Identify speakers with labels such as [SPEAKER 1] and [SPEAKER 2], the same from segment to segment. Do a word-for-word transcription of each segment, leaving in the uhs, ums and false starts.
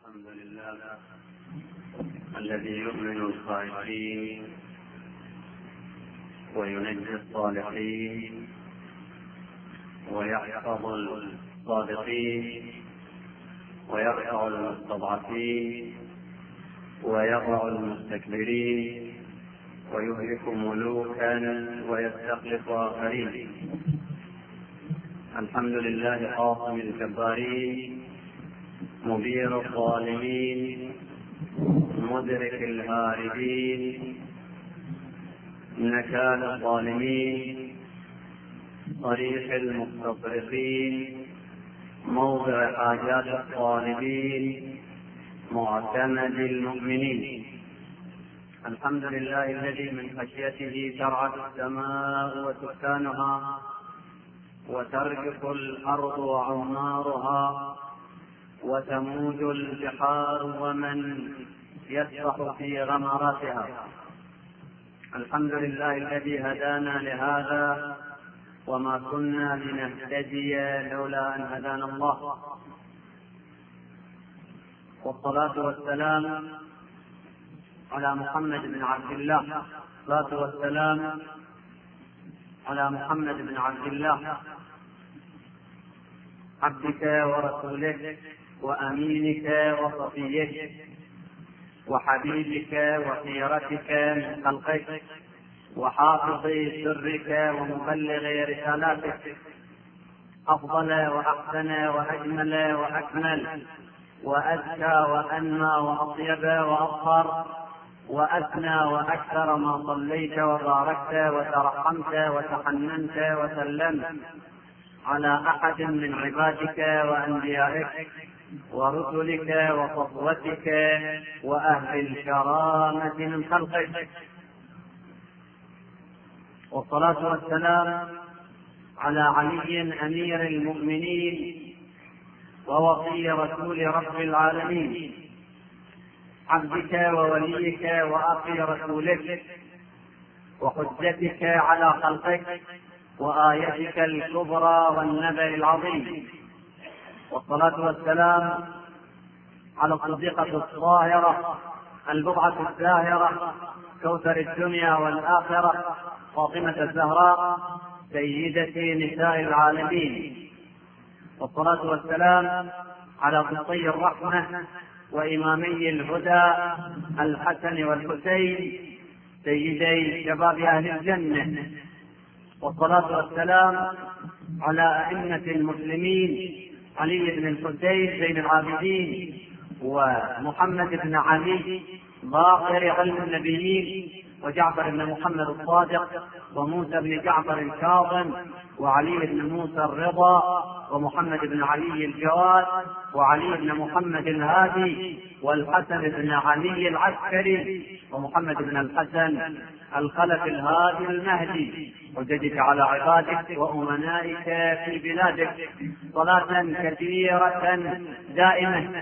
[SPEAKER 1] الحمد لله الذي يؤمن الخائفين وينجي الصالحين ويحفظ الصادقين ويرفع المستضعفين ويضع المستكبرين ويهلك ملوكا ويستخلف آخرين. الحمد لله قاصم الجبارين مبير الظالمين مدرك الهاربين نكال الظالمين طريق المستصرخين موضع حاجات الطالبين معتمد المؤمنين. الحمد لله الذي من خشيته ترعد السماء وسكانها وترجف الأرض وعمارها وتموج البحار ومن يسبح في غمراتها. الحمد لله الذي هدانا لهذا وما كنا لنهتدي لولا أن هدانا الله، والصلاة والسلام على محمد بن عبد الله الصلاة والسلام على محمد بن عبد الله عبدك ورسولك وأمينك وصفيك وحبيبك وخيرتك من خلقك وحافظ سرك ومبلغ رسالاتك، أفضل وأحسن وأجمل وأكمل وأزكى وأنمى وأطيب وأطهر وأثنى وأكثر ما صليت وباركت وترحمت وتحننت وسلمت على أحد من عبادك وأنبيائك ورسلك وصفوتك وأهل الكرامة من خلقك. والصلاة والسلام على علي أمير المؤمنين ووصي رسول رب العالمين عبدك ووليك وأخي رسولك وحجتك على خلقك وآيتك الكبرى والنبأ العظيم. والصلاة والسلام على الصديقة الطاهرة البضعة الزاهرة كوثر الدنيا والآخرة فاطمة الزهراء سيدة نساء العالمين. والصلاة والسلام على قطي الرحمة وإمامي الهدى الحسن والحسين سيدي شباب أهل الجنة. والصلاة والسلام على أئمة المسلمين علي بن الحسين زين العابدين ومحمد بن علي باقر علم النبيين وجعفر بن محمد الصادق وموسى بن جعفر الكاظم وعلي بن موسى الرضا ومحمد بن علي الجواد وعلي بن محمد الهادي والحسن بن علي العسكري ومحمد بن الحسن الخلف الهادي المهدي، وجدك على عبادك وأمنائك في بلادك صلاة كثيرة دائمة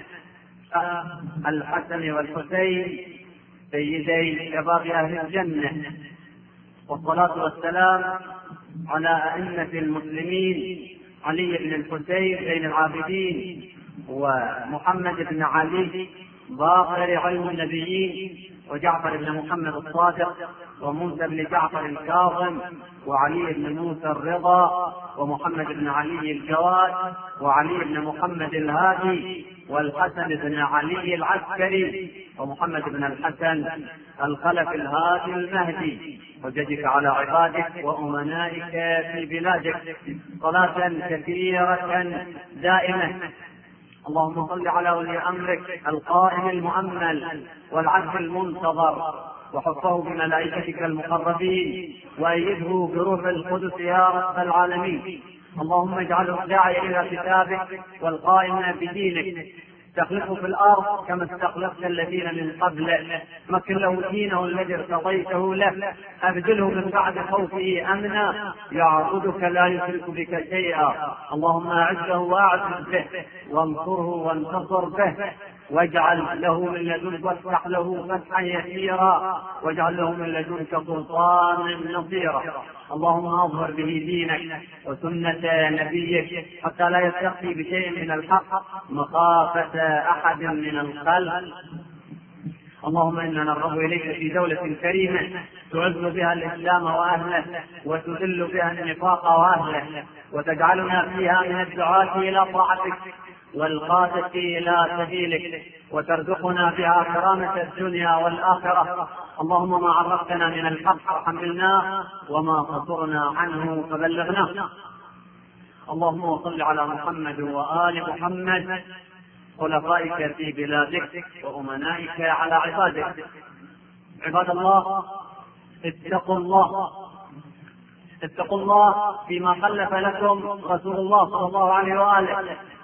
[SPEAKER 1] الحسن والحسين سيدي شباب أهل الجنة. والصلاة والسلام على أئمة المسلمين علي بن الحسين زين العابدين ومحمد بن علي باقر علم النبيين وجعفر بن محمد الصادق وموسى بن جعفر الكاظم وعلي بن موسى الرضا ومحمد بن علي الجواد وعلي بن محمد الهادي والحسن بن علي العسكري ومحمد بن الحسن الخلف الهادي المهدي، وجدك على عبادك وأمنائك في بلادك صلاة كثيرة دائمة. اللهم صل على ولي أمرك القائم المؤمل والعبد المنتظر وحفظه بملائكتك المقربين وأيده بروح القدس يا رب العالمين. اللهم اجعله الداعي إلى كتابك والقائم بدينك، استخلفه في الأرض كما استخلفت الذين من قبله، مكن له دينه الذي ارتضيته له، أبدله من بعد خوفه أمنا يعبدك لا يشرك بك شيئا. اللهم أعزه وأعز به وانصره وانتصر به واجعل له من لدنك وافتح له فتحا يسيرا واجعل له من لدنك سلطانا نصيرا. اللهم اظهر به دينك وسنة نبيك حتى لا يستخفي بشيء من الحق مخافة أحد من الخلق. اللهم إنا نرغب إليك في دولة كريمة تعز بها الإسلام وأهله وتذل بها النفاق وأهله، وتجعلنا فيها من الدعاة إلى طاعتك والقادة إلى سبيلك، وترزقنا بها كرامة الدنيا والآخرة. اللهم ما عرفتنا من الحق فحملناه وما قصرنا عنه فبلغناه. اللهم صل على محمد وآل محمد خلفائك في بلادك وأمنائك على عبادك. عباد الله، اتقوا الله اتقوا الله فيما خلف لكم رسول الله صلى الله عليه وآله.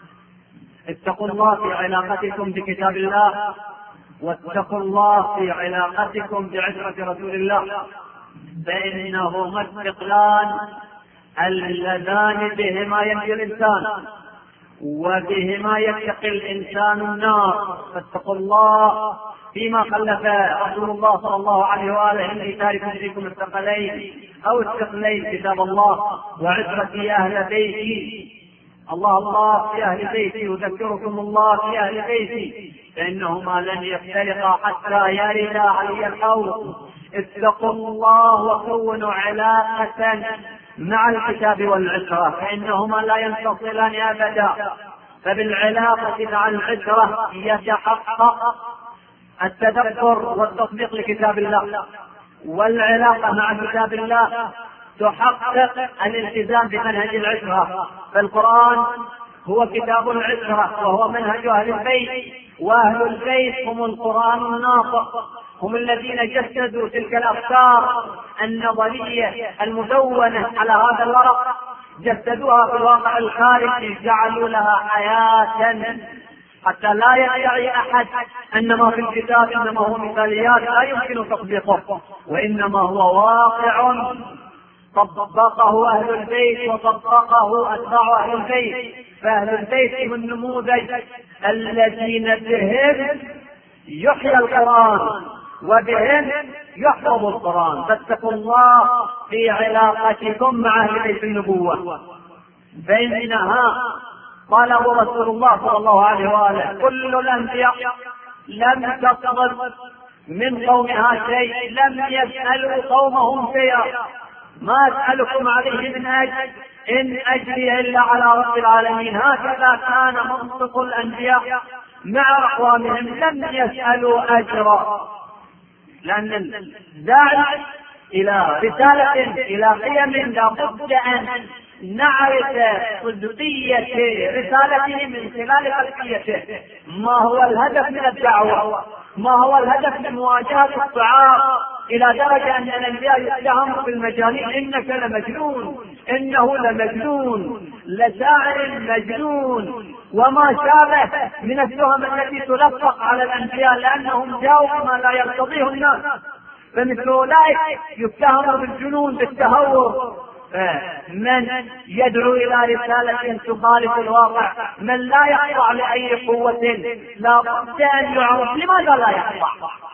[SPEAKER 1] اتقوا الله في علاقتكم بكتاب الله، واتقوا الله في علاقتكم بعشرة رسول الله، فإنهما استقلال اللذان بهما ينجو الإنسان وبهما يتقي الإنسان النار. فاتقوا الله فيما خلف رسول الله صلى الله عليه وآله. إني تارك فيكم الثقلين أو الثقلين كتاب الله وعشرتي أهل بيتي. الله الله في أهل بيتي، يذكركم الله في أهل بيتي، فإنهما لن يفترقا حتى يردا علي الحوض. اتقوا الله وكونوا علاقة مع الكتاب والعشرة، فإنهما لا ينفصلان أبدا. فبالعلاقة مع العشرة يتحقق التدبر والتطبيق لكتاب الله، والعلاقة مع كتاب الله تحقق الالتزام بمنهج العشرة. فالقرآن هو كتاب العشرة وهو منهج أهل البيت، وأهل البيت هم القرآن الناطق، هم الذين جسدوا تلك الأفكار النظرية المدونة على هذا الورق، جسدوها في الواقع الخارجي، جعلوا لها حياة حتى لا يدعي أحد أن ما في الكتاب إنما هو مثاليات لا يمكن تطبيقه، وإنما هو واقع طبقه أهل البيت وطبقه أتباع أهل البيت. فأهل البيت هم النموذج الذين بهم يحيى القرآن وبهم يحفظ القرآن. فاتقوا الله في علاقتكم مع أهل بيت النبوة، فإنها قاله رسول الله صلى الله عليه وآله: كل الأنبياء لم تصدر من قومها شيء، لم يسألوا قومهم شيئا. ما أسألكم عليه من أجر إن أجري إلا على رب العالمين. هكذا كان منطق الأنبياء مع أقوامهم، لم يسألوا أجرا، لأن الداعي إلى رسالة إلى قيم لا بد أن نعرف صدقية رسالته من خلال خلفيته. ما هو الهدف من الدعوة؟ ما هو الهدف من مواجهة الصعاب؟ إلى درجة أن الأنبياء يتهموا بالمجانين: إنك لمجنون، إنه لمجنون، لشاعر مجنون، وما شابه من التهم التي تلطق على الأنبياء لأنهم جاءوا بما لا يرتضيه الناس. فمثل أولئك يتهم بالجنون بالتهور. من يدعو إلى رسالة تخالف الواقع، من لا يخضع لأي قوة، لا بد أن يعرف لماذا لا يخضع،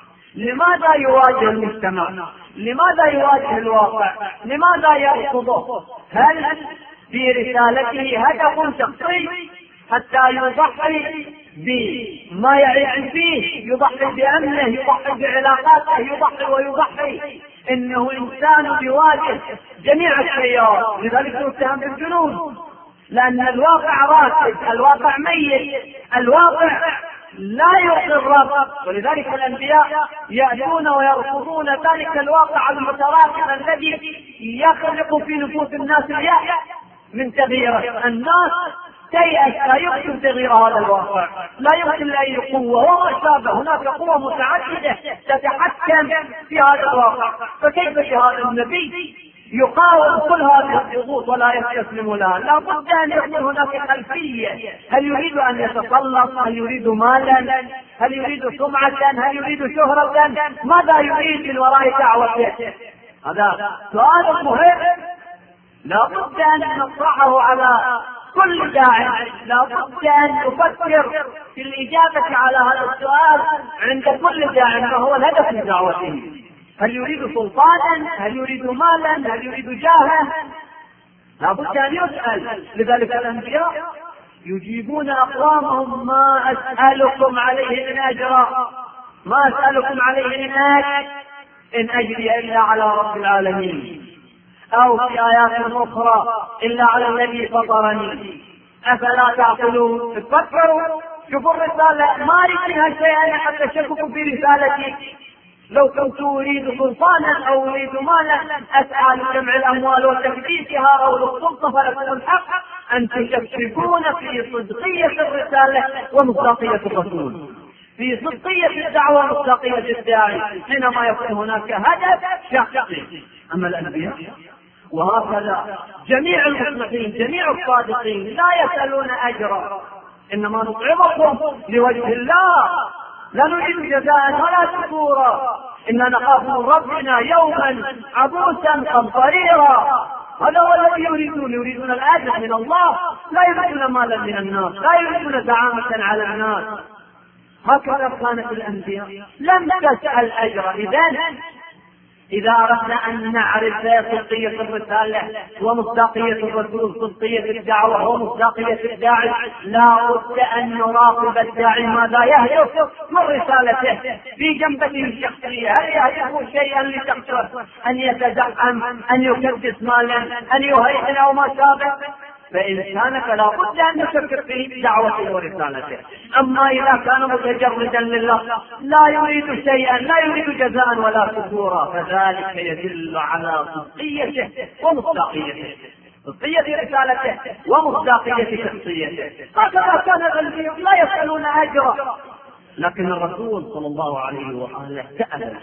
[SPEAKER 1] لماذا يواجه المجتمع، لماذا يواجه الواقع، لماذا يرفضه. هل في رسالته هدف شخصي حتى يضحي بما يعيش فيه، يضحي بأمنه، يضحي بعلاقاته، يضحي ويضحي؟ إنه إنسان يواجه جميع التيارات، لذلك يتهم بالجنون، لأن الواقع راكد، الواقع ميت، الواقع لا يعطي الرب. ولذلك الأنبياء يأتون ويرفضون ذلك الواقع المتراكم الذي يخلق في نفوس الناس اليأس من تغييره. الناس تيأس، لا يمكن تغيير هذا الواقع، لا يمكن لأي قوة وما شابه. هناك قوة متعددة تتحكم في هذا الواقع، فكيف بهذا النبي يقاوم كل هذه الضغوط ولا يستسلم لها؟ لا بد أن يكون هناك خلفية. هل يريد أن يتسلط؟ هل يريد مالا؟ هل يريد سمعة؟ هل يريد شهرة؟ ماذا يريد من وراء دعوته؟ هذا سؤال مهم لا بد أن نطرحه على
[SPEAKER 2] كل داعي لا بد أن يفكر في الإجابة على هذا السؤال عند كل داعي ما هو الهدف من دعوته. هل يريد سلطانا؟ هل يريد مالا؟ هل يريد جاها؟ لا بد أن يسأل. لذلك الأنبياء يجيبون أقوامهم ما أسألكم عليه من أجر، ما أسألكم عليه من أجر إن أجري إلا على رب العالمين، أو في آيات أخرى إلا على الذي فطرني. أفلا تعقلون؟ تفكروا، شوفوا الرسالة ما أريد منها شيئا حتى تشككوا في رسالتي. لو كنت أريد سلطانا أو أريد مالا أسعى لجمع الأموال وتكديسها أو للسلطة، فلكم الحق أن تشككون في صدقية الرسالة ومصداقية الرسول، في صدقية الدعوة ومصداقية الداعي حينما يكون هناك هدف شخصي. أما الأنبياء وهكذا جميع المصلحين جميع الصادقين لا يسألون أجرا، إنما نطعمكم لوجه الله لا نريد جزاء ولا شكورا، إنا نخاف من ربنا يوما عبوسا قمطريرا. هذا هو الذي يريدون، يريدون الأجر من الله، لا يريدون مالا من الناس، لا يريدون زعامة على الناس. هكذا كانت الأنبياء لم تسأل أجر. إذن إذا أردنا أن نعرف صدقية الرسالة ومصداقية الرسول، صدقية الدعوة ومصداقية الداعي، لا بد أن نراقب الداعي ماذا يهدف من رسالته في جنبته الشخصية. هل يهدف شيئا لشخصه، أن يتزعم، أن يكدس مالا، أن يهيئ أو ما شابه؟ فإن كان فلا بد أن نشكر في دعوته ورسالته. أما إذا كان متجردا لله لا يريد شيئا، لا يريد جزاء ولا شكورا، فذلك يدل على صدقيته ومصداقيته، صدقية رسالته ومصداقية شخصيته. هكذا كان الأنبياء لا يسألون أجرا، لكن الرسول صلى الله عليه وآله سأل.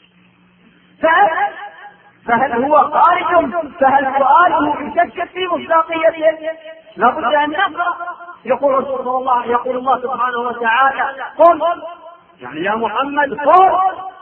[SPEAKER 2] فهل هو خارج؟ فهل سؤاله يشكك في مصداقيته؟ لابد أن نقرأ. يقول رسول الله، يقول الله سبحانه وتعالى قل، يعني يا محمد قل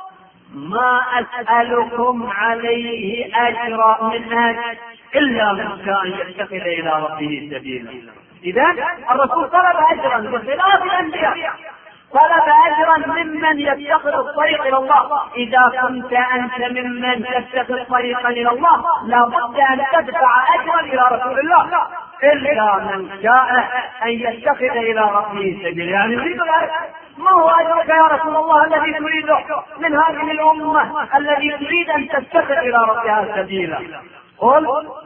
[SPEAKER 2] ما أسألكم عليه أجرا من أجر إلا من شاء يتخذ إلى ربه سبيلا. إذن الرسول طلب أجرا بخلاف الأنبياء، طلب أجرا ممن يتخذ الطريق إلى الله. إذا كنت أنت ممن تتخذ طريقا إلى الله لا بد أن تدفع أجرا إلى رسول الله، إلا من شاء أن يتخذ إلى ربه سبيلا. يعني يريد الأجر. ما هو أجرك يا رسول الله الذي تريده من هذه الأمة الذي تريد أن تتخذ إلى ربها سبيلا؟ قل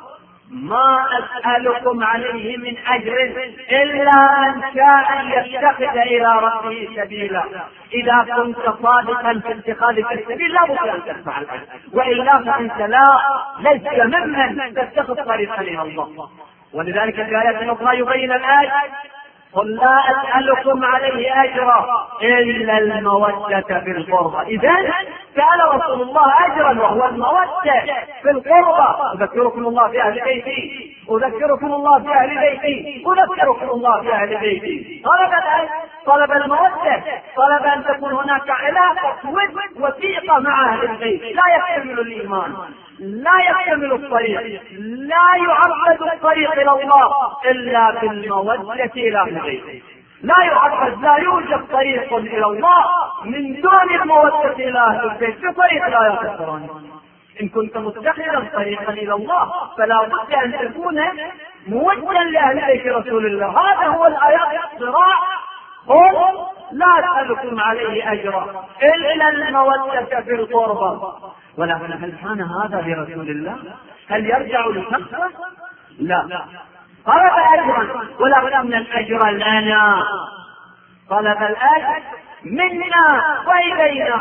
[SPEAKER 2] ما أسألكم عليه من أجر إلا من شاء يتخذ إلى ربه سبيلا. إذا كنت صادقا في اتخاذك السبيل لا بد أن تدفع الأجر، وإلا فأنت لا ليس ممن تتخذ طريقا إلى الله. ولذلك في آية أخرى يبين الآية قل لا أسألكم عليه أجرا إلا المودة في القربى. إذن سأل رسول الله أجرا وهو المودة في القربى. أذكركم الله في أهل بيتي، أذكركم الله في أهل بيتي، أذكركم الله في أهل بيتي. طلب طلب المودة، طلب أن تكون هناك علاقة وثيقة مع أهل البيت. لا يكتمل الإيمان، لا يكتمل الطريق، لا يعقد الطريق إلى الله إلا بالمودة إلى أهل البيت. لا يعقد، لا يوجد طريق إلى الله من دون المودة إلى أهل البيت بطريق لا يقدرون. إن كنت متخذا طريقا إلى الله فلا بد أن تكون موجها لأهل بيت رسول الله. هذا هو الآيات الصراع. قل لا أسألكم عليه أجرا إلا المودة في القربى. ولكن هل كان هذا لرسول الله؟ هل يرجع لشخصه؟ لا، طلب أجرا، ولكن الأجر لنا، طلب الأجر منا وإلينا.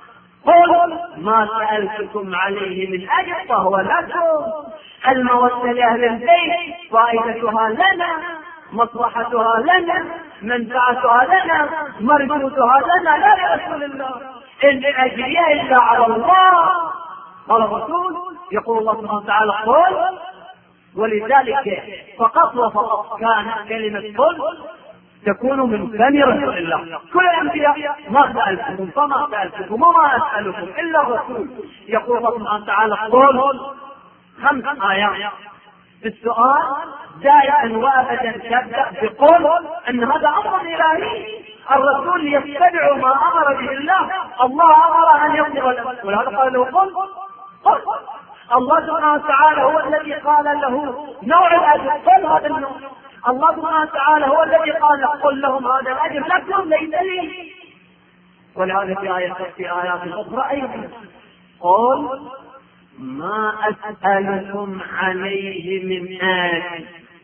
[SPEAKER 2] قل ما سألتكم عليه من أجر فهو لكم. المودة لأهل البيت فائدتها لنا، مصلحتها لنا، منفعتها لنا، مرجوتها لنا، لا لرسول الله. إن أجري إلا على الله. قال الرسول، يقول الله سبحانه وتعالى قل، ولذلك فقط وفقط كانت كلمة قل تكون من فم رسول الله. كل الأنبياء ما سألتكم فما سألتكم وما أسألكم إلا الرسول. يقول الله سبحانه وتعالى قل خمس آيات في السؤال دائما وابدا تبدأ بقول ان هذا امر الهي، الرسول يتبع ما امر به الله، الله امر ان يقول، ولهذا قال له قل قل. الله سبحانه وتعالى هو الذي قال له نوع الاجر، قل هذا النوع. الله سبحانه وتعالى هو الذي قال قل لهم هذا الاجر لكم ليس لي. ولهذا في آية في آيات أخرى أيضا قل ما أسألكم عليه من آجر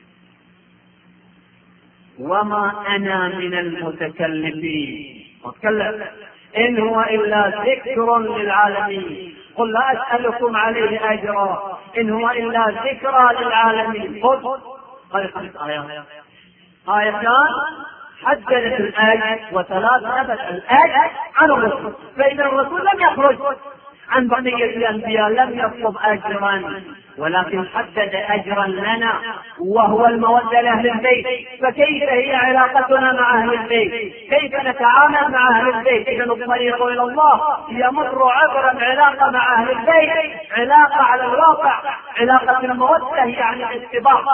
[SPEAKER 2] وما أنا من المتكلفين. وتكلم إن هو إلا ذكر للعالمين. قل لا أسألكم عليه أجرا إن هو إلا ذكرى للعالمين. قل هذه خمس آيات، آيتان حددت الآية وثلاث نبت الآية عن الرسول. فإذا الرسول لم يخرج عن بقية الأنبياء، لم يطلب أجرا، ولكن حدد أجرا لنا وهو المودة لأهل البيت. فكيف هي علاقتنا مع أهل البيت؟ كيف نتعامل مع أهل البيت؟ إذا الطريق إلى الله يمر عبر العلاقة مع أهل البيت، علاقة على الواقع، علاقة المودة يعني الاتباع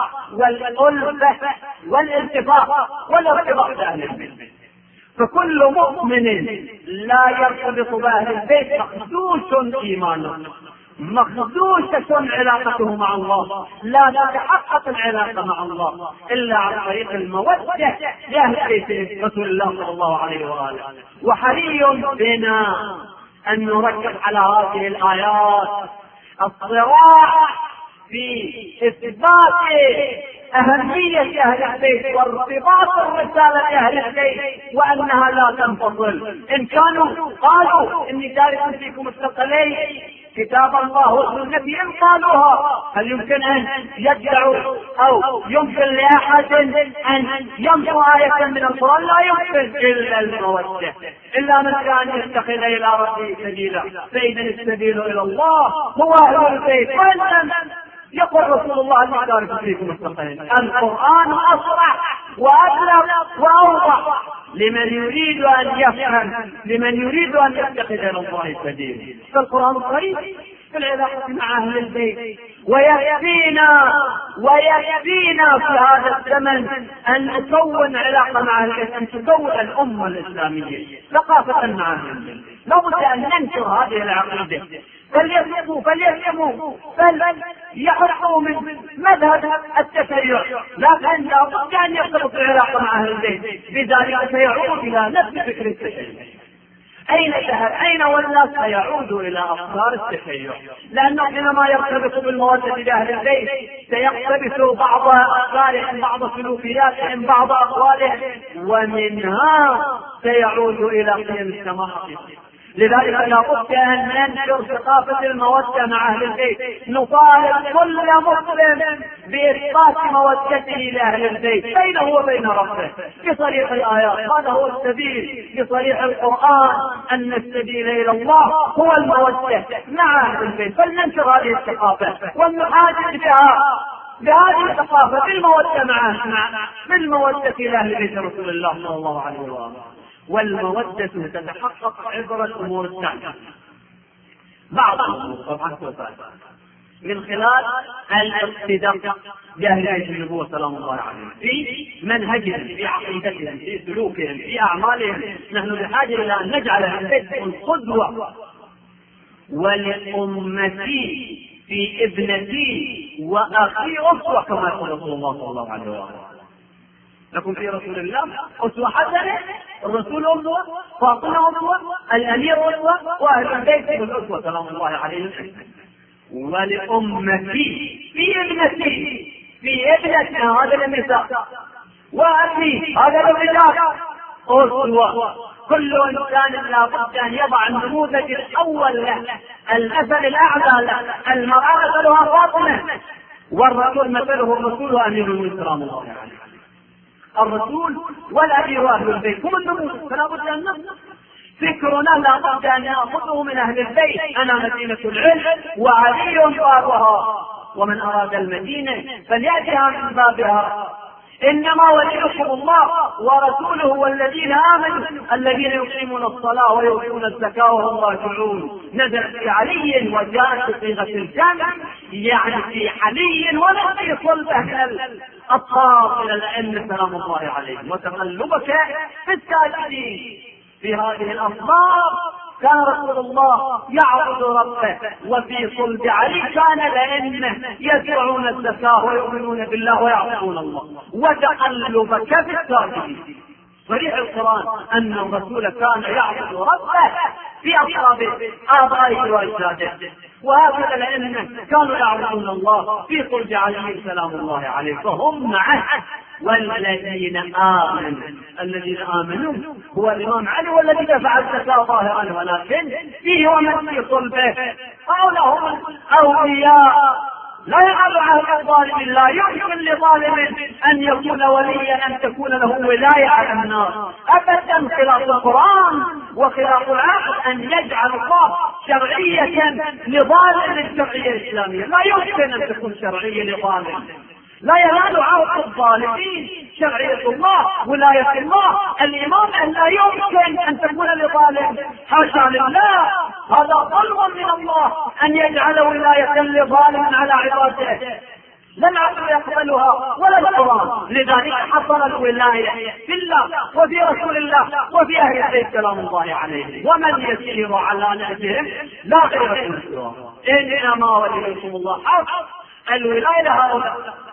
[SPEAKER 2] والألفة والالتفاق والارتباط بأهل البيت. فكل مؤمن لا يرتبط بأهل البيت مخدوش إيمانه، مخدوشة علاقته مع الله، لا تتحقق العلاقة مع الله إلا عن طريق المودة لأهل بيت رسول الله صلى الله عليه وآله. وحري بنا أن نركز على هذه الآيات الصراع في إثبات أهمية أهل البيت وارتباط الرسالة بأهل البيت وأنها لا تنفصل. إن كانوا قالوا إني تارك فيكم الثقلين كتاب الله والسنة إن قالوها، هل يمكن أن يدعوا أو يمكن لأحد أن يمحو آية من القرآن؟ لا يمكن إلا المودة، إلا من كان يتخذ إلى ربه سبيلا. فإذا السبيل إلى الله هو أهل البيت. وإن يقول رسول الله أن يتارك فيكم الثقلين. القرآن أصرح وأبلغ وأوضح لمن يريد أن يفهم، لمن يريد أن يتخذ إلى الله سبيلا. فالقرآن الكريم في العلاقة مع أهل البيت، ويكفينا ويكفينا في هذا الزمن أن نكون علاقة مع أهل البيت، أن تكون الأمة الإسلامية ثقافة مع أهل البيت. لابد أن ننشر هذه العقيدة، فليفهموا فليفهموا فليحرقوا من مذهب التشيع، لكن لابد أن يرتبط العلاقة مع أهل البيت، بذلك سيعود إلى نفس فكر التشيع. أين ذهب؟ أين والناس سيعود إلى أفكار التشيع، لأنه حينما يرتبط بالمودة بأهل البيت سيقتبس بعض أفكارهم، بعض سلوكياتهم، بعض أقوالهم، ومنها سيعود إلى قيم السماحة. لذلك لابد أن ننشر ثقافة المودة مع أهل البيت، نطالب كل مسلم بإثبات مودته لأهل البيت بينه وبين ربه بطريق الآيات. هذا هو السبيل بطريق القرآن، أن السبيل إلى الله هو المودة مع أهل البيت. فلننشر هذه الثقافة ونحاجج بها بهذه الثقافة بالمودة مع بالمودة إلى أهل بيت رسول الله صلى الله عليه وسلم. والمودة تتحقق عبر الأمور التالية، بعض الأمور طبعا من خلال الاقتداء بأهل بيت النبوة سلام الله عليهم في منهجهم، في عقيدتهم، في سلوكهم، في أعمالهم. نحن بحاجة إلى أن نجعل أهل البيت القدوة، ولأمتي في ابنتي وأخي أسوة كما يقول رسول الله صلى الله عليه وسلم. لكم في رسول الله أسوة حسنة، الرسول أسوة، فاطمة أسوة، الأمير أسوة، وأهل البيت الأسوة سلام الله عليهم. ولأمتي في ابنتي في ابنتنا هذا النساء، وأخي هذا الرجال أسوة. كل إنسان لا بد أن يضع النموذج الأول له، المثل الأعلى له. المرأة مثلها فاطمة، والرسول مثله الرسول أمير المؤمنين سلام الله عليه. الرسول والأمير أهل البيت هم النموذج، فلا بد أن نصل فكرنا، لا بد أن نأخذه من أهل البيت. أنا مدينة العلم وعلي بابها، ومن أراد المدينة فليأتها من بابها. إنما وليكم الله ورسوله والذين آمنوا الذين يقيمون الصلاة ويؤتون الزكاة وهم راجعون. نزل في علي وجاءت بصيغة الجمع، يعني في علي ولا في صلبه من الأطهار من الأئمة سلام الله عليهم. وتقلبك في الساجدين في هذه الأصناف كان رسول الله يعبد ربه، وفي صلب علي كان الأئمة يدفعون الزكاة ويؤمنون بالله ويعبدون الله. وتقلبك في الساجدين صريح القرآن أن الرسول كان يعبد ربه في أصحاب آبائه وأجداده، وهكذا الأئمة كانوا يعبدون الله في صلب علي سلام الله عليه، فهم معه. والذين آمنوا الذين آمنوا هو الإمام علي والذي دفع الزكاة ظاهرا، ولكن فيه ومن في صلبه قولهم أولياء لا يقال عهد الظالم، لا يمكن لظالم أن يكون وليا أن تكون له ولاية على الناس أبدا. خلاف القرآن وخلاف العقل أن يجعل الله شرعية لظالم الشرعية الإسلامية، لا يمكن أن تكون شرعية لظالم. لا ينال عهد الظالمين شرعية الله ولاية الله. الإمام أن لا يمكن أن تكون لظالم، حاشا لله، هذا ظلم من الله أن يجعل ولاية لظالم على عباده، لا العقل يقبلها ولا القرآن. لذلك حصل الولاية في الله وفي رسول الله وفي أهل البيت سلام الله عليه، ومن يسير على نهجهم لا غير سواه. إنما وليكم الله حق الولاية لهؤلاء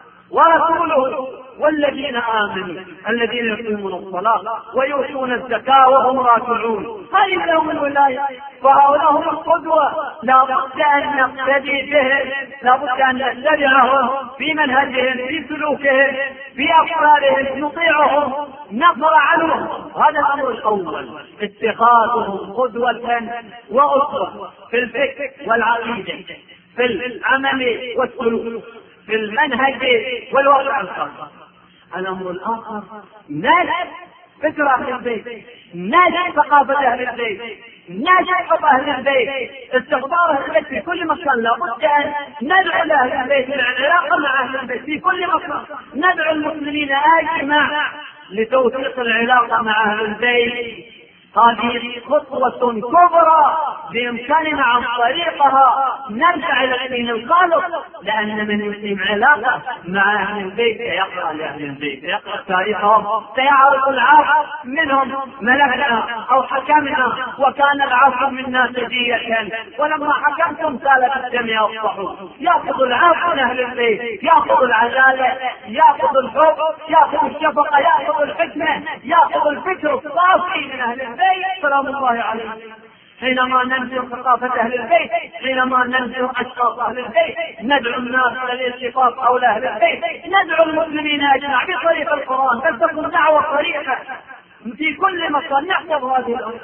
[SPEAKER 2] ورسوله والذين آمنوا الذين يقيمون الصلاة ويؤتون الزكاة وهم راكعون. هذه لهم الولاية، فهؤلاء هم القدوة، لا بد أن نقتدي بهم، لا بد أن نتبعهم في منهجهم في سلوكهم في أفكارهم، نطيعهم نفر عنهم. هذا الأمر الأول، اتخاذهم قدوة وأسوة في الفكر والعقيدة، في العمل والسلوك، في المنهج والواقع الخاص. الأمر الآخر نشر فكر أهل البيت، نشر ثقافة أهل البيت، نشر حب أهل البيت، استخبار أهل البيت في كل مكان. لابد أن ندعو لأهل البيت العلاقة مع أهل البيت في كل مكان، ندعو المسلمين أجمع لتوثيق العلاقة مع أهل البيت. هذه خطوة كبرى بإمكاننا عن طريقها نرجع إلى الدين الخالص، لأن من يقيم علاقة مع أهل البيت يقرأ لأهل البيت، يقرأ تاريخهم، سيعرف العاص منهم ملكنا أو حكمنا، وكان العاص منا سجية، ولما حكمتم سالت الدم يصفحوا. يأخذ العاص من أهل البيت، يأخذ العدالة، يأخذ الحب، يأخذ الشفقة، يأخذ الحكمة، يأخذ الفكر الصافي من أهل البيت سلام الله عليه. حينما ننشر ثقافة أهل البيت، حينما ننشر أشخاص أهل البيت، ندعو الناس إلى الالتفاف حول أهل البيت، ندعو المسلمين أجمع بطريق القرآن، بل تكون دعوة صريحة في كل مكان. نحفظ هذه الأمور.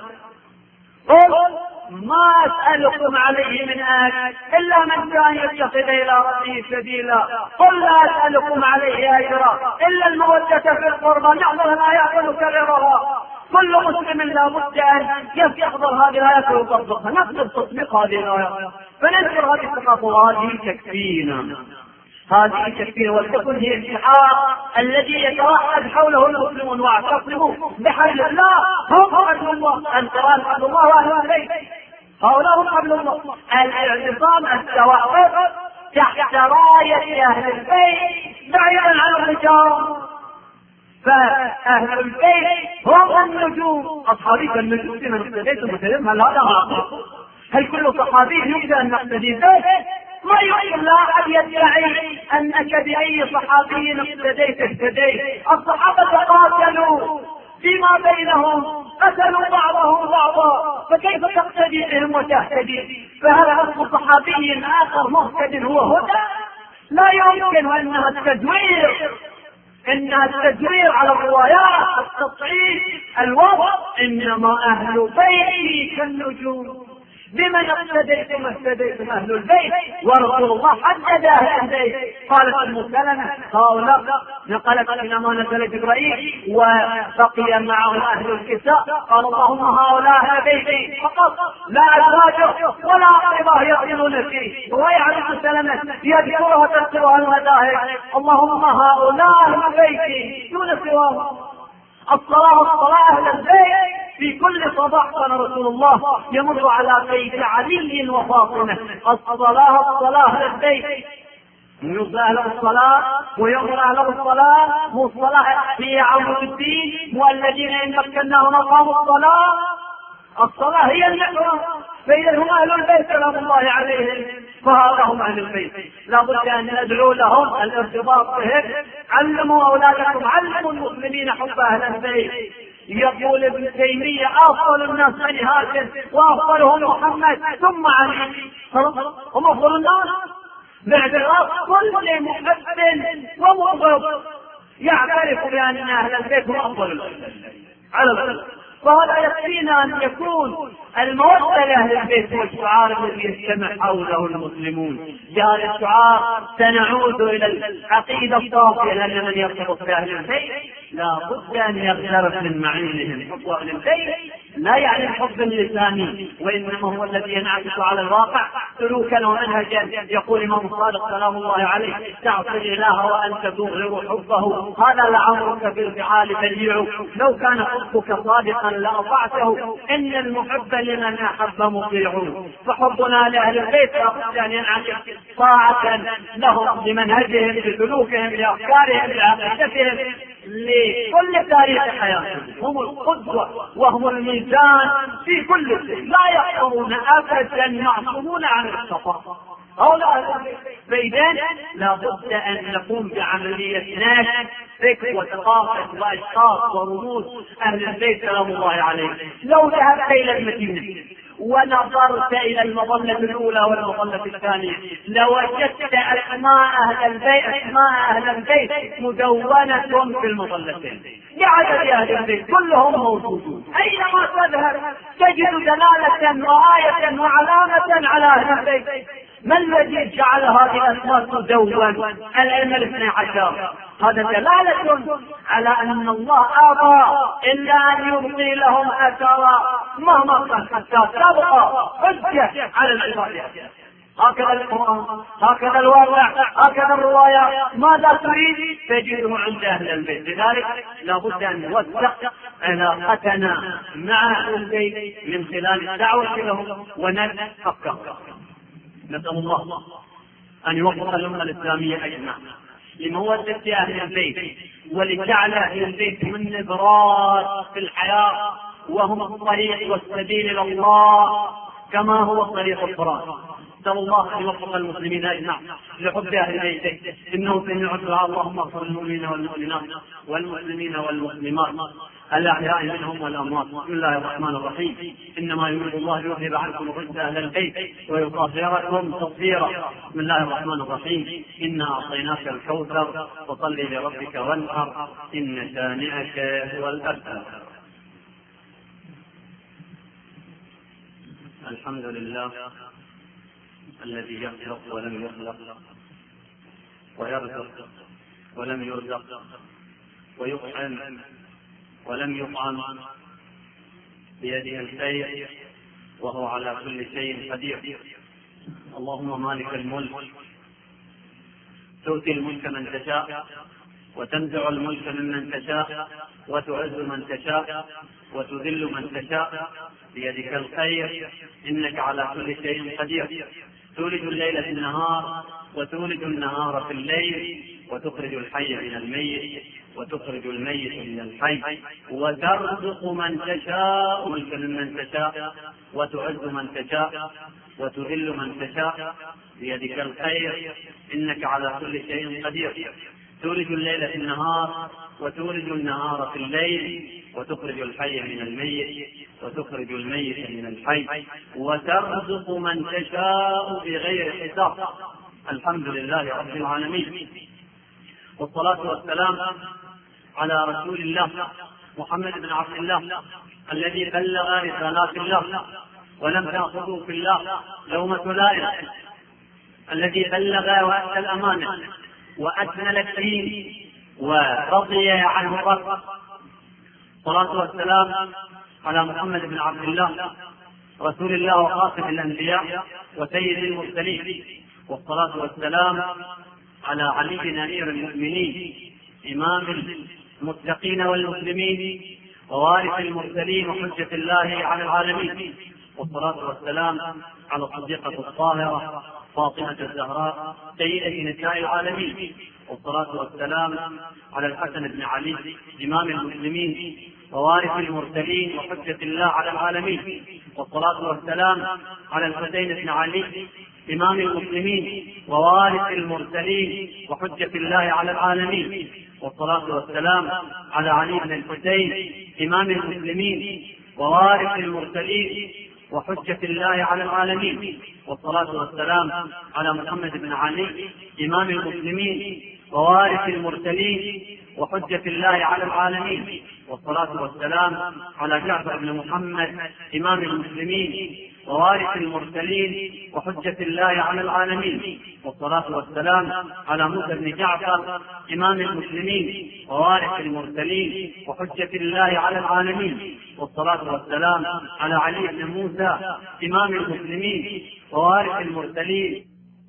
[SPEAKER 2] قل ما أسألكم عليه من أجر إلا من كان يتخذ إلى ربه سبيلا، قل لا أسألكم عليه أجرا إلا المودة في القربى. نحفظ الآيات ونكررها. كل مسلم لا بد أن يحضر هذه الآيات ويطبقها، نقدر تطبيق هذه الآيات فننشر هذه الثقافة، وهذه تكفينا، هذه تكفينا. ولتكن هي الشعار الذي يتوحد حوله المسلمون. واعتصموا بحبل الله، هم حبل الله، أنت حبل الله وأهل البيت، هؤلاء هم حبل الله. الاعتصام التوحد تحت راية أهل البيت بعيدا عن الرجال، فأهل البيت هم النجوم. أصحابي كالنجوم من اقتديتم مثلهم، هل هذا معقول؟ هل كل صحابي يمكن أن نقتدي به؟ ما يمكن. لا أحد يدعي أنك بأي صحابي اقتديت اهتديت. الصحابة قاتلوا فيما بينهم، قتلوا بعضهم بعضا، فكيف تقتدي بهم وتهتدي؟ فهل أصل صحابي آخر مهتد هو هدى؟ لا يمكن. أنها التدوير، إنها التدوير على الروايات، التطعيم، الوضع. إنما أهل بيتي كالنجوم، بمن اقتديتم اهتديتم أهل البيت، ورسول الله حدد أهل البيت. قالت أم سلمة هؤلاء نقلت حينما نزل جبريل وبقي معه أهل الكساء، قال اللهم هؤلاء أهل بيتي فقط، لا أزواجه ولا أقرباه يقتلون فيه. ويعرف سلمة يذكرها تذكرها المذاهب، اللهم هؤلاء أهل بيتي دون سواهم. الصلاة الصلاة أهل البيت. في كل صباح كان رسول الله يمر على بيت علي وفاطمة، الصلاة الصلاة أهل البيت، يصلى له الصلاة ويأمر له الصلاة، مو الصلاة هي عمود الدين، والذين إن مكناهم أقاموا الصلاة. الصلاة هي المحور، فإذا هم أهل البيت سلام الله عليهم، فهذا هم أهل البيت. لابد أن ندعو لهم الارتباط بهم. علموا أولادكم، علموا المسلمين حب أهل البيت. يقول ابن تيمية أفضل الناس بني هاشم وأفضلهم محمد ثم علي، هم أفضل الناس باعتراف كل محب ومبغض يعترف بأن أهل البيت هم أفضل الناس على الأرض. فهذا يكفينا أن يكون المودة لأهل البيت هو الشعار الذي يجتمع حوله المسلمون. جاء الشعار سنعود إلى العقيدة الصافية، لأن من يرتبط بأهل البيت لا بد أن يغترف من معينهم. حب أهل البيت لا يعني الحب اللساني، وإنما هو الذي ينعكس على الواقع سلوكا ومنهجا. يقول الإمام الصادق سلام الله عليه تعصي الإله وأنت تظهر حبه، هذا لعمرك بالفعال بديع، لو كان حبك صادقا لأطعته، إن المحب لمن أحب مطيع. فحبنا لأهل البيت لابد أن ينعكس طاعة لهم بمنهجهم بسلوكهم بأفكارهم بعقيدتهم لكل تاريخ حياتهم. هم القدوة وهم الميزان في كل شيء، لا يقدرون أبدا معصومون عن الخطأ. هؤلاء بيدان لابد أن نقوم بعملية نشر فكر وثقافة وأشخاص ورموز أهل البيت سلام الله عليهم. لو ذهبت إلى المدينة ونظرت إلى المظلة الأولى والمظلة الثانية لوجدت أسماء أهل البيت أسماء أهل البيت مدونة في المظلتين بعدد أهل البيت كلهم موجودون. أينما تذهب تجد دلالة وآية وعلامة على أهل البيت. ما الذي جعل هذه الأسماء تدون؟ الأئمة الاثني عشر. هذا دلالة على أن الله أبى إلا أن يبقي لهم أثرا مهما كان حتى تبقى حجة على العباد. هكذا القرآن، هكذا الواقع، هكذا الرواية. ماذا تريد تجده عند أهل البيت. لذلك لابد أن نوثق علاقتنا مع أهل البيت من خلال الدعوة لهم ونتفقه. نسأل الله أن يوفق الأمة الإسلامية أجمع لمودة أهل البيت ولجعل أهل البيت من نبرات في الحياة، وهم الطريق والسبيل إلى الله كما هو طريق القرآن. نسأل الله أن يوفق المسلمين أجمع لحب أهل بيته، إنه سميع الدعاء. اللهم اغفر للمؤمنين والمؤمنات والمسلمين والمسلمات الأحياء منهم والأموات. بسم الله الرحمن الرحيم. إنما يريد الله ليذهب عنكم الرجس أهل البيت ويطهركم تطهيرا. بسم الله الرحمن الرحيم. إنا أعطيناك الكوثر فصل لربك وانحر إن شانئك هو الأبتر. الحمد لله الذي يخلق ولم يخلق، ويرزق ولم يرزق، ويطعم ولم يطعم، بيده الخير وهو على كل شيء قدير. اللهم مالك الملك تؤتي الملك من تشاء وتنزع الملك ممن تشاء وتعز من تشاء وتذل من تشاء، بيدك الخير إنك على كل شيء قدير. تولج الليل في النهار وتولج النهار في الليل، وتخرج الحي من الميت وتخرج الميت من الحي، وترزق من تشاء ملكا ممن تشاء وتعز من تشاء وتذل من تشاء، بيدك الخير إنك على كل شيء قدير. تولج الليل في النهار وتولج النهار في الليل، وتخرج الحي من الميت وتخرج الميت من الحي، وترزق من تشاء بغير حساب. الحمد لله رب العالمين، والصلاة والسلام على رسول الله محمد بن عبد الله الذي بلغ رسالات الله
[SPEAKER 1] ولم تأخذوا في الله لومة لائم، الذي بلغ وأدى الأمانة وأكمل الدين ورضي عنه الرب. الصلاة والسلام على محمد بن عبد الله رسول الله وخاتم الأنبياء وسيد المرسلين، والصلاة والسلام على علي أمير المؤمنين إمام المتقين والمسلمين ووارث المرسلين وحجة الله على العالمين، والصلاة والسلام على الصديقة الطاهرة فاطمة الزهراء سيدة نساء العالمين، والصلاة والسلام على الحسن بن علي إمام المسلمين ووارث المرسلين وحجة الله على العالمين، والصلاة والسلام على الحسين بن علي إمام المسلمين ووارث المرسلين وحجة الله على العالمين، والصلاة والسلام على علي بن الحسين إمام المسلمين ووارث المرسلين وحجة الله على العالمين، والصلاة والسلام على محمد بن علي إمام المسلمين ووارث المرسلين وحجة الله على العالمين، والصلاة والسلام على جعفر بن محمد إمام المسلمين ووارث المرسلين وحجة الله على العالمين، والصلاة والسلام على موسى بن جعفر إمام المسلمين ووارث المرسلين وحجة الله على العالمين، والصلاة والسلام على علي بن موسى إمام المسلمين ووارث المرسلين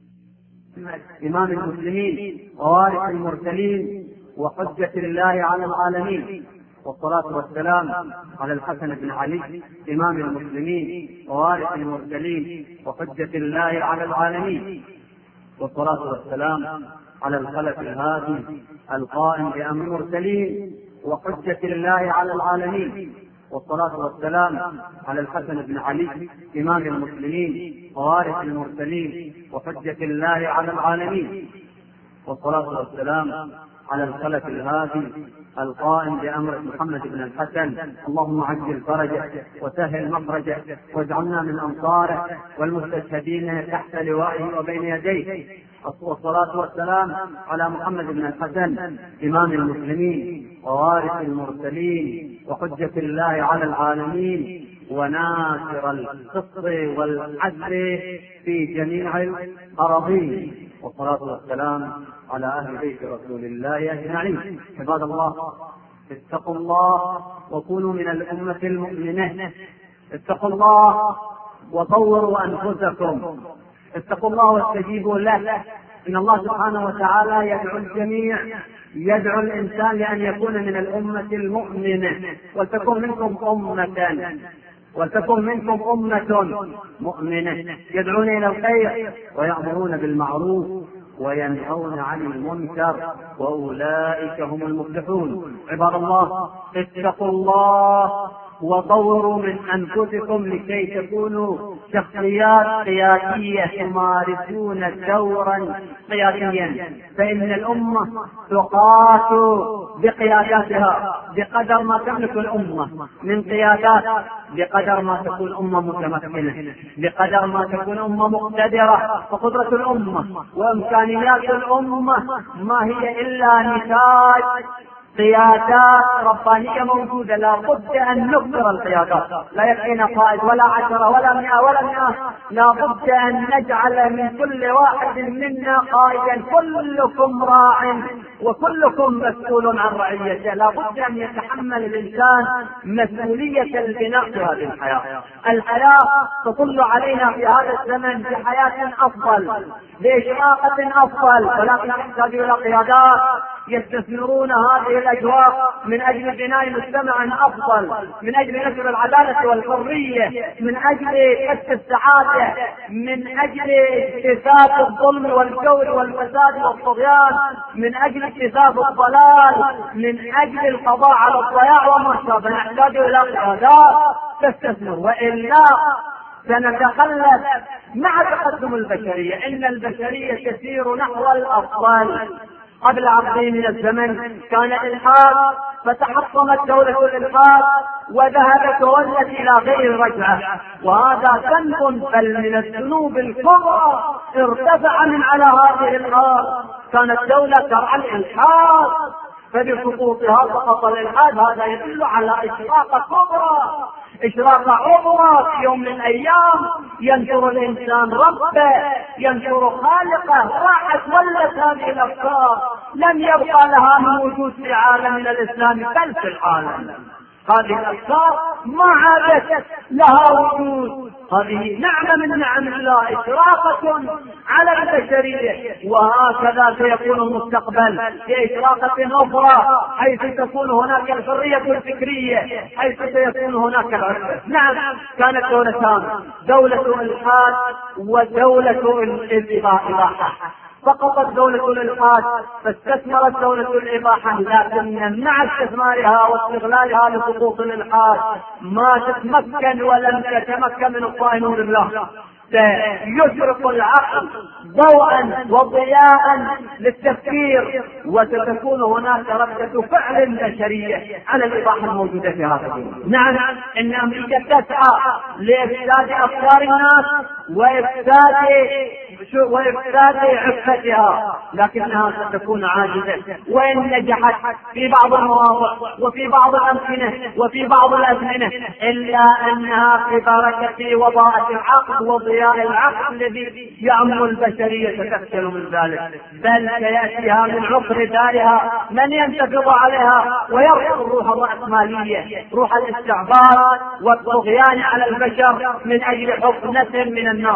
[SPEAKER 1] إمام المسلمين ووارث المرسلين وحجة الله على العالمين، والصلاة والسلام على الحسن بن علي إمام المسلمين ووارث المرسلين وحجة الله على العالمين، والصلاة والسلام على الخلف الهادي القائم بأمر المرسلين وحجة الله على العالمين، والصلاة والسلام على الحسن بن علي إمام المسلمين ووارث المرسلين وحجة الله على العالمين، والصلاة والسلام على الخلف الهادي القائم بأمر محمد بن الحسن، اللهم عجل فرجه وسهل مخرجه واجعلنا من أنصاره والمستشهدين تحت لوائه وبين يديه، والصلاة والسلام على محمد بن الحسن إمام المسلمين ووارث المرسلين وحجة الله على العالمين وناصر القسط والعدل في جميع الأراضين، والصلاة والسلام على أهل بيت رسول الله أجمعين. عباد الله، اتقوا الله وكونوا من الأمة المؤمنة، اتقوا الله وطوروا أنفسكم، اتقوا الله واستجيبوا له. إن الله سبحانه وتعالى يدعو الجميع، يدعو الإنسان لأن يكون من الأمة المؤمنة، ولتكن منكم أمة ولتكن منكم أمة مؤمنة يدعون إلى الخير ويأمرون بالمعروف وينهون عن المنكر وأولئك هم المفلحون. عباد الله، اتقوا الله وطوروا من أنفسكم لكي تكونوا شخصيات قيادية تمارسون دورا قياديا، فإن الأمة تقاس بقياداتها، بقدر ما تملك الأمة من قيادات، بقدر ما تكون أمة متمكنة، بقدر ما تكون أمة مقتدرة. فقدرة الأمة وإمكانيات الأمة ما هي إلا نتاج قيادات ربانية موجودة. لا بد أن نكثر القيادات، لا يكفينا قائد ولا عشرة ولا مئة ولا مئة، لا بد أن نجعل من كل واحد منا قائدا. كلكم راع وكلكم مسؤول عن رعيته. لا بد أن يتحمل الإنسان مسؤولية البناء في هذه الحياة. الحياة تطل علينا في هذا الزمن بحياة أفضل، بإشراقة أفضل، ولكن نحتاج إلى قيادات يستثمرون هذه الأجواء من أجل بناء مجتمع أفضل، من أجل نشر العدالة والحرية، من أجل كسب السعادة، من أجل اكتساب الظلم والجور والفساد والطغيان، من أجل اكتساب الضلال، من أجل القضاء على الضياع وما شابه. نحتاج إلى قيادات تستثمر، وإلا سنتخلف مع تقدم البشرية. إن البشرية تسير نحو الأفضل. قبل عقدين من الزمن كان الإلحاد، فتحطمت دولة الإلحاد وذهبت وولت إلى غير رجعة، وهذا ذنب بل من الذنوب الكبرى ارتفع من على هذه الأرض. كانت دولة ترعى الإلحاد، فبسقوطها سقط الإلحاد. هذا يدل على إشراقة كبرى
[SPEAKER 2] إشراقة عظمى في يوم من الأيام ينشر الإنسان ربه، ينشر خالقه. راحت ولت هذه الأفكار، لم يبقى لها من وجود في عالمنا الإسلامي بل في العالم. هذه الأفكار ما عادت لها وجود. هذه نعمة من نعم الله، إشراقة على البشرية، وهكذا سيكون المستقبل بإشراقة أخرى حيث تكون هناك الحرية الفكرية، حيث سيكون هناك العدل. نعم، كانت دولتان، دولة الإلحاد ودولة الإباحة. سقطت دولة الإلحاد فاستثمرت دولة الإباحة، لكن مع استثمارها واستغلالها لسقوط الإلحاد ما تتمكن ولم تتمكن من الطائنون بالله. سيشرق العقل ضوءا وضياء للتفكير، وستكون هناك ردة فعل بشرية على الإباحة الموجودة في هذا الدين. نعم، إن أمريكا تسعى لإفساد أفكار الناس وإفساد وإفساد عفتها، لكنها ستكون عاجزة. وإن نجحت في بعض المواضع وفي بعض الأمكنة وفي بعض الأزمنة، إلا أنها في بركة وضاءة العقل وضياء العقل الذي يعمل البشرية تفشل من ذلك، بل سيأتيها من عقر دارها من ينتفض عليها ويرفض الروح الرأسمالية، روح الاستعباد والطغيان على البشر من أجل حقنة من الناس.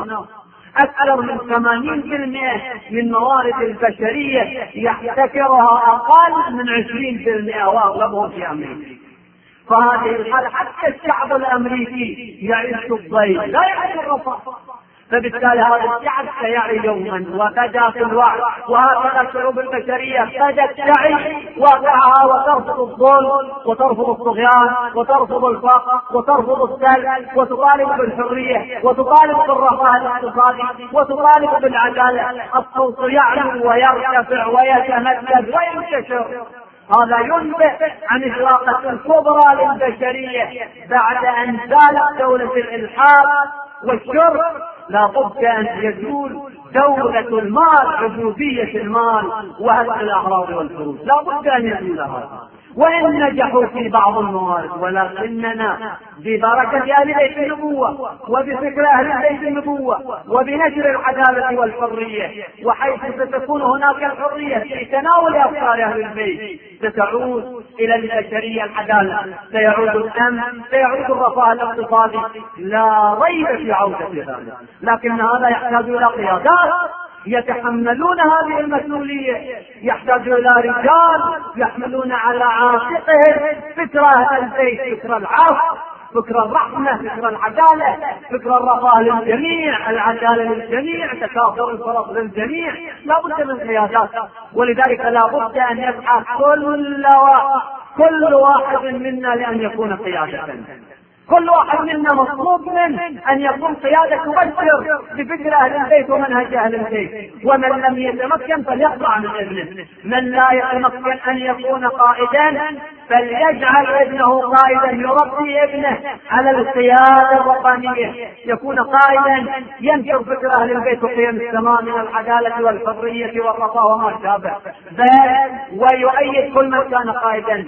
[SPEAKER 2] أكثر من ثمانين بالمئة من موارد البشرية يحتكرها أقل من عشرين بالمئة وأغلبهم في أمريكا. فهذه الحالة حتى الشعب الأمريكي يعيش الضيق لا يعيش الرفاه، فبالتالي هذا الشعب سيعي يوما وبدا في الوعي. وهكذا الشعوب البشرية بدت تعي واقعها وترفض الظلم وترفض الطغيان وترفض الفقر وترفض السلب، وتطالب بالحرية وتطالب بالرفاه الاقتصادي وتطالب بالعدالة. الصوت يعلو ويرتفع ويتمدد وينتشر. هذا ينبئ عن إشراقة الكبرى للبشرية بعد أن زالت دولة الإلحاد والشرك. لا بد أن يزول دولة المال، عبودية المال وهدم الأعراض والفروج، لا بد أن يزول هذا. وإن نجحوا في بعض الموارد، ولكننا ببركة أهل بيت النبوة وبفكر أهل بيت النبوة وبنشر العدالة والحرية، وحيث ستكون هناك الحرية في تناول أفكار أهل البيت، ستعود إلى البشرية العدالة، سيعود الأمن، سيعود الرفاه الاقتصادي، لا ريب في عودة ذلك. لكن هذا يحتاج إلى قيادات يتحملون هذه المسؤولية، يحتاج إلى رجال يحملون على عاتقهم فكرة أهل البيت، فكرة العفو، فكرة الرحمة، فكرة العدالة، فكرة الرفاه للجميع، العدالة للجميع، تكافؤ الفرص للجميع. لا بد من قيادات، ولذلك لا بد أن يسعى كل كل واحد منا لأن يكون قيادة. كل واحد منا مطلوب منه أن يكون قيادة تبشر بفكر أهل البيت ومنهج أهل البيت. ومن لم يتمكن فليقطع من ابنه، من لا يتمكن أن يكون قائدا فليجعل ابنه قائدا، يربي ابنه على القيادة الربانية، يكون قائدا ينشر فكر أهل البيت وقيم السماء من العدالة والحرية والرفاه وما شابه، بل ويؤيد كل من كان قائدا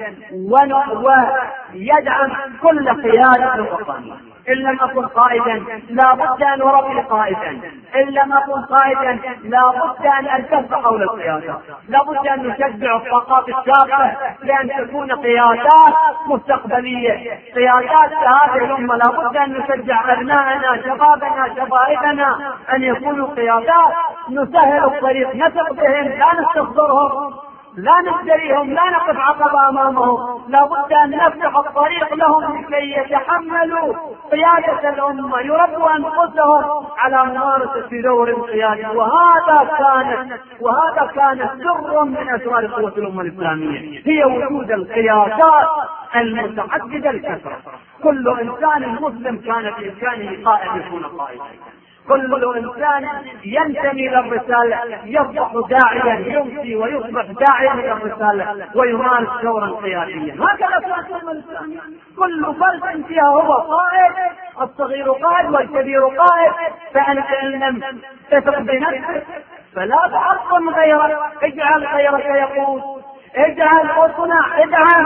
[SPEAKER 2] ويدعم كل قيادة الربانية. إن لم أكن قائدا لا بد أن أربي قائدا، إن لم أكن قائدا لا بد أن ألتف حول القيادة، لا بد أن نشجع الطاقات الشابة لأن تكون قيادات مستقبلية، قيادات هذه الأمة. لا بد أن نشجع أبنائنا، شبابنا، شبائبنا أن يكونوا قيادات، نسهل الطريق، نثق بهم، لا نستصدرهم، لا نشتريهم، لا نقف عقبة أمامهم. لا بد أن نفتح الطريق لهم لكي يتحملوا قيادة الأمة، يربوا أنفسهم على ممارسة دور القيادة. وهذا كان وهذا كان سر من أسرار قوة الأمة الإسلامية، هي وجود القيادات المتعددة الكثرة. كل إنسان مسلم كان بإمكانه قائد يكون قائدا، كل إنسان ينتمي للرسالة يصبح داعيا، يمشي ويصبح داعيا للرسالة ويمارس دورا قياديا. هكذا كانت الإسلامية، كل فرد فيها هو قائد، الصغير قائد والكبير قائد. فأنت إن لم تثق بنفسك فلا تعظم غيرك، اجعل غيرك يقود، اجعل اصنع، ادعم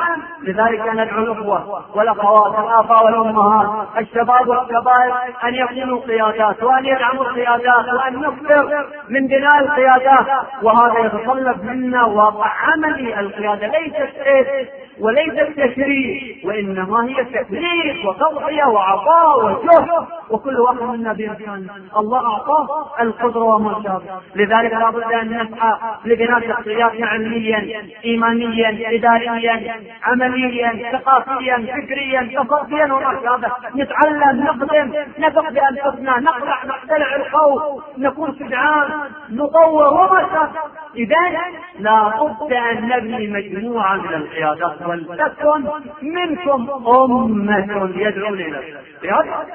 [SPEAKER 2] لذلك ندعو الأخوة والأخوات الآباء والأمهات الشباب والشباب أن يكونوا قيادات وأن يدعموا القيادات وأن نكثر من بناء القيادات، وهذا يتطلب منا واقع عملي. القيادة ليست إيه وليست تشريع، وإنما هي تكليف وتضحية وعطاء وجهد، وكل واحد منا بإمكانه. الله أعطاه القدرة وما شابه. لذلك لابد أن نسعى لبناء شخصيات علميا إيمانيا إداريا عمليا ثقافيا فكريا تصوفيا وما شابه، نتعلم نقدم نثق بأنفسنا نقلع نقتلع الخوف نكون شجعان نطور وما شابه. إذا لابد أن نبني مجموعة من القيادات، ولتكن منكم أمة يدعون إلى الخير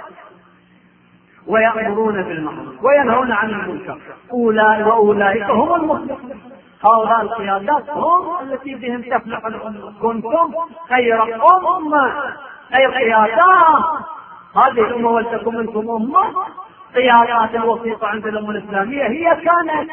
[SPEAKER 2] ويأمرون بالمعروف وينهون عن المنكر، أولئك وأولئك هم المفلحون. هؤلاء القيادات هم التي بهم تفلح الأمة. كنتم خير أمة، أي قيادات هذه الأمة ولتكن منكم أمة. قيادات الوسيطة عند الأمة الإسلامية هي كانت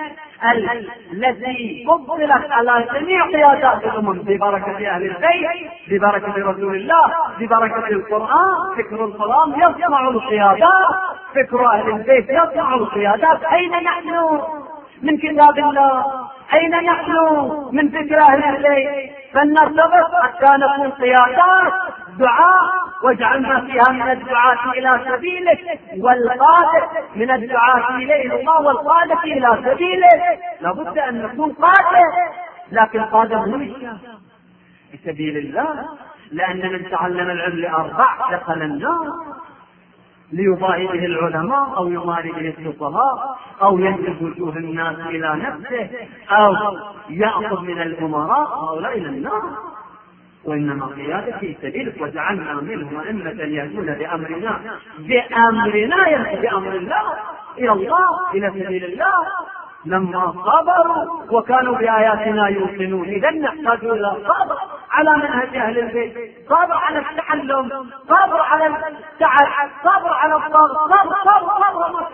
[SPEAKER 2] التي فضلت على جميع قيادات الأمم ببركة أهل البيت ببركة رسول الله ببركة القرآن. فكر القرآن يصنع القيادات، فكر أهل البيت يصنع القيادات. أين نحن من كتاب الله؟ أين نحن من فكر أهل البيت؟ فلنرتبط حتى نكون قيادات دعاء، واجعلنا فيها من الدعاة إلى سبيلك والقادة من الدعاة إلى الله والقادة إلى سبيلك. لابد أن نكون قادة، لكن قادة مهمة في سبيل الله، لأن من تعلم العلم لأربع دخل النار: ليضاهي به العلماء أو يماري به السفهاء أو ينجب وجوه الناس إلى نفسه أو يأخذ من الأمراء هؤلاء إلى النار. وإنما قيادة في سبيلك وجعلنا منهم أئمة يهدون بأمرنا بأمرنا يعني بأمر الله إلى الله إلى سبيل الله لما صبروا وكانوا بآياتنا يوقنون. إذا نحتاج إلى صبر على منهج أهل البيت، صبر على التعلم، صبر على التعب، صبر على الصبر، صبر صبر صبر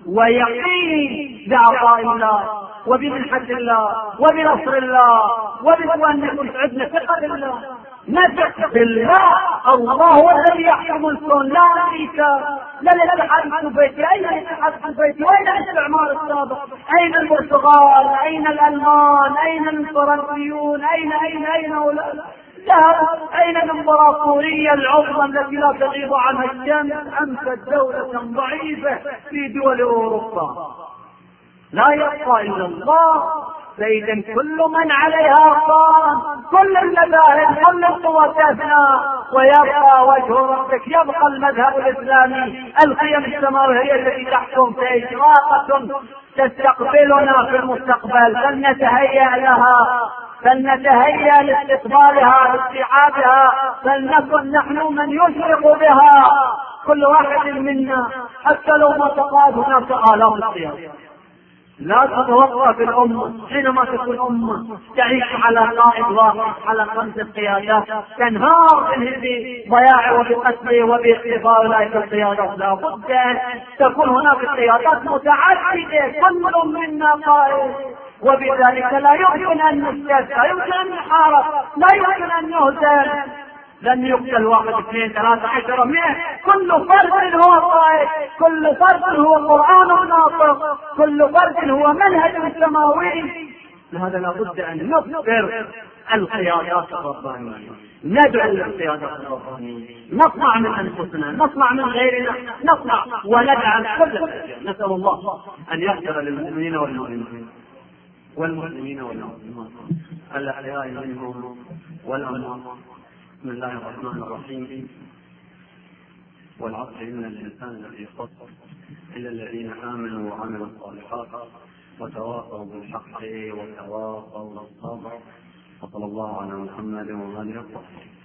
[SPEAKER 2] ويقين بعطاء الله وبمنحة الله وبنصر الله وبأن يكون عندنا ثقة بالله. نثق بالله. الله هو الذي يحكم الكون، لا أمريكا لا الاتحاد السوفيتي. أين الاتحاد السوفيتي وأين الاستعمار السابق؟ أين البرتغال؟ أين الألمان؟ أين الفرنسيون؟ أين أين أين هؤلاء؟ ذهب. أين الإمبراطورية العظمى التي لا تغيب عنها الشمس؟ أمست دولة ضعيفة في دول أوروبا. لا يبقى إلا الله. فإذا كل من عليها فان، كل المذاهب كل القوى تفنى ويبقى وجه ربك، يبقى المذهب الإسلامي. القيم السماوية التي تحكم في إشراقة تستقبلنا في المستقبل، فلنتهيأ لها، فلنتهيأ لاستقبالها لاستيعابها، فلنكن نحن من يشرق بها كل واحد منا حتى لو ما تقاد هناك آلاف القيادات. لا تتوقف الأمة حينما تكون أمة تعيش على قائد واحد على خمسة قيادات تنهار بضياع وبقتل وباختفاء أولئك القيادات. لا بد أن تكون هناك قيادات متعددة كل منا قائد، وبذلك لا يمكن أن نستهزأ، لا يمكن أن نحارب، لا يمكن أن نهزم. لن يقتل واحد اثنين ثلاثة عشر مئة. كل فرد هو قائد، كل فرد هو قرآن ناطق، كل فرد هو منهج سماوي. لهذا لابد أن نفكر القيادات الربانية، ندعو للقيادات الربانية، نصنع من أنفسنا، نصنع من غيرنا، نصنع وندعم كل الأشياء. نسأل الله أن يغفر للمؤمنين والمؤمنات والمسلمين والمسلمات الأحياء منهم والأموات. بسم الله الرحمن الرحيم. والعصر إن الإنسان لفي خسر إلا الذين آمنوا وعملوا الصالحات وتواصوا بالحق وتواصوا بالصبر. وصلى الله على محمد وآله وصحبه.